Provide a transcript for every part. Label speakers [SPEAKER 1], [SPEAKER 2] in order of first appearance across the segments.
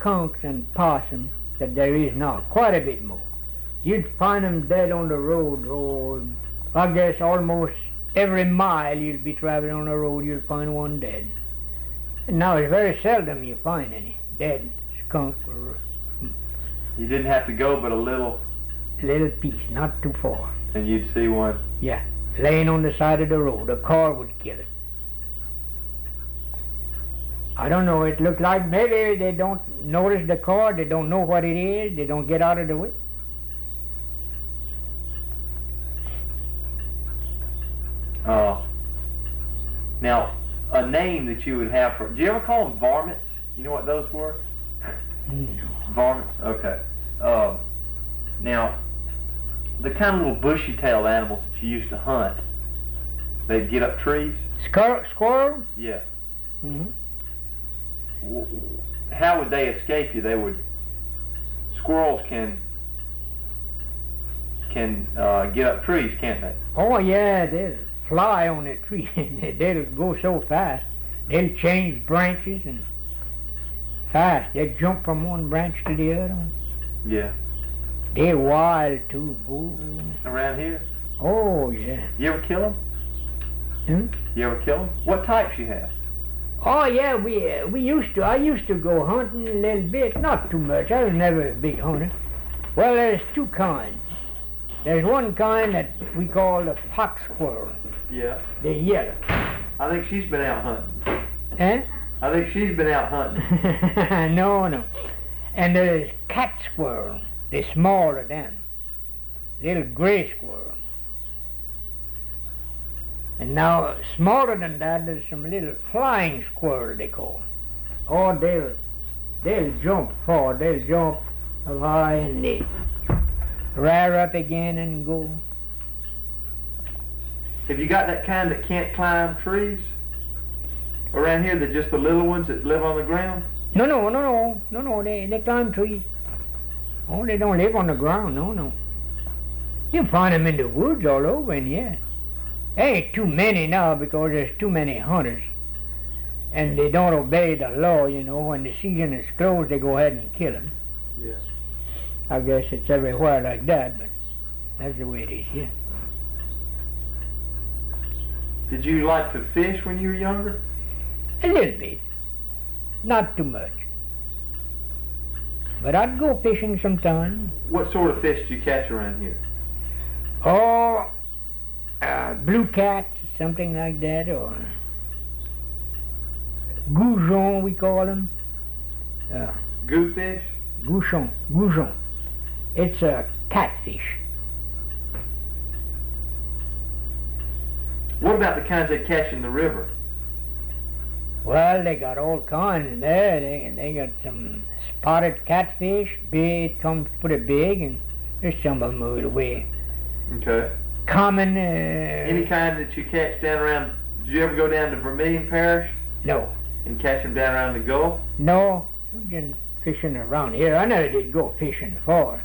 [SPEAKER 1] skunks and possums that there is now, quite a bit more. You'd find them dead on the road, or I guess almost every mile you'll be traveling on the road, you'll find one dead. And now it's very seldom you find any dead skunk or
[SPEAKER 2] You didn't have to go but a little,
[SPEAKER 1] piece, not too far.
[SPEAKER 2] and you'd see one.
[SPEAKER 1] Yeah, laying on the side of the road. A car would kill it. I don't know, it looked like maybe they don't notice the car, they don't know what it is, they don't get out of the way.
[SPEAKER 2] Now, a name that you would have for, do you ever call them varmints? You know what those were?
[SPEAKER 1] No.
[SPEAKER 2] Varmints? Okay. Now, the kind of little bushy-tailed animals that you used to hunt, they'd get up trees?
[SPEAKER 1] Squirrel?
[SPEAKER 2] Yeah.
[SPEAKER 1] Mm-hmm.
[SPEAKER 2] How would they escape you? Squirrels can get up trees, can't they?
[SPEAKER 1] Oh yeah, they'll fly on the tree. They'll go so fast. They'll change branches and fast. They jump from one branch to the other.
[SPEAKER 2] Yeah.
[SPEAKER 1] They're wild too. Oh,
[SPEAKER 2] Around here?
[SPEAKER 1] oh yeah.
[SPEAKER 2] You ever kill them?
[SPEAKER 1] Hmm?
[SPEAKER 2] You ever kill them? What types you have?
[SPEAKER 1] Oh yeah, we used to. I used to go hunting a little bit, not too much. I was never a big hunter. Well, there's two kinds. There's one kind that we call the fox squirrel.
[SPEAKER 2] Yeah.
[SPEAKER 1] They're yellow.
[SPEAKER 2] I think she's been out hunting.
[SPEAKER 1] Eh?
[SPEAKER 2] I think she's been out hunting.
[SPEAKER 1] No. And there's cat squirrel. They're smaller than little gray squirrel. And now, smaller than that, there's some little flying squirrel they call. Oh, they'll jump far. They'll jump up high and they rear up again and go.
[SPEAKER 2] Have you got that kind that can't climb trees? Around here, they're just the little ones that live on the ground?
[SPEAKER 1] No, they climb trees. Oh, they don't live on the ground, no. You find them in the woods all over, and yeah. There ain't too many now because there's too many hunters. And they don't obey the law, you know. When the season is closed, they go ahead and kill them.
[SPEAKER 2] Yeah.
[SPEAKER 1] I guess it's everywhere like that, but that's the way it is here.
[SPEAKER 2] Did you like to fish when you were younger?
[SPEAKER 1] A little bit. Not too much. But I'd go fishing sometime.
[SPEAKER 2] What sort of fish do you catch around here?
[SPEAKER 1] Oh, blue cat, something like that, or goujon, we call them.
[SPEAKER 2] Goofish?
[SPEAKER 1] Goujon. It's a catfish.
[SPEAKER 2] What about the kinds they catch in the river?
[SPEAKER 1] Well, they got all kinds in there. They got some spotted catfish, big, comes pretty big, and there's some of them moved away.
[SPEAKER 2] Okay.
[SPEAKER 1] Common.
[SPEAKER 2] Any kind that you catch down around, did you ever go down to Vermilion Parish
[SPEAKER 1] No.
[SPEAKER 2] and catch them down around the Gulf?
[SPEAKER 1] No, we've been fishing around here. I never did go fishing far.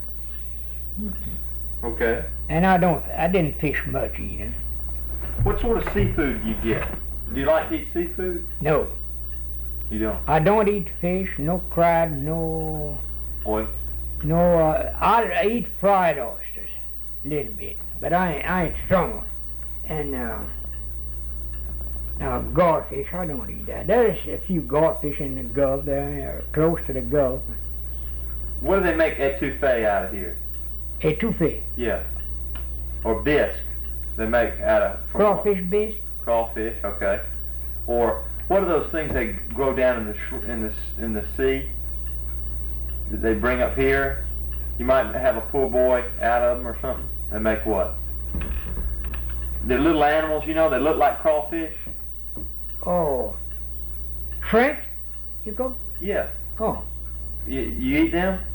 [SPEAKER 2] Okay.
[SPEAKER 1] And I didn't fish much either.
[SPEAKER 2] What sort of seafood do you get? Do you like to eat seafood?
[SPEAKER 1] No,
[SPEAKER 2] You don't?
[SPEAKER 1] I don't eat fish, no crab, no,
[SPEAKER 2] Oil?
[SPEAKER 1] I eat fried oysters, a little bit, but I ain't strong on it. And now goldfish, I don't eat that. There's a few goldfish in the Gulf there, close to the Gulf.
[SPEAKER 2] What do they make etouffee out of here?
[SPEAKER 1] Etouffee,
[SPEAKER 2] Yeah. Or bisque. They make out of...
[SPEAKER 1] crawfish bisque.
[SPEAKER 2] Crawfish, okay. Or what are those things they grow down in the sea that they bring up here? You might have a poor boy out of them or something. They make what? They're little animals, you know. They look like crawfish.
[SPEAKER 1] Oh, shrimp, you go?
[SPEAKER 2] Yeah.
[SPEAKER 1] Oh.
[SPEAKER 2] You eat them?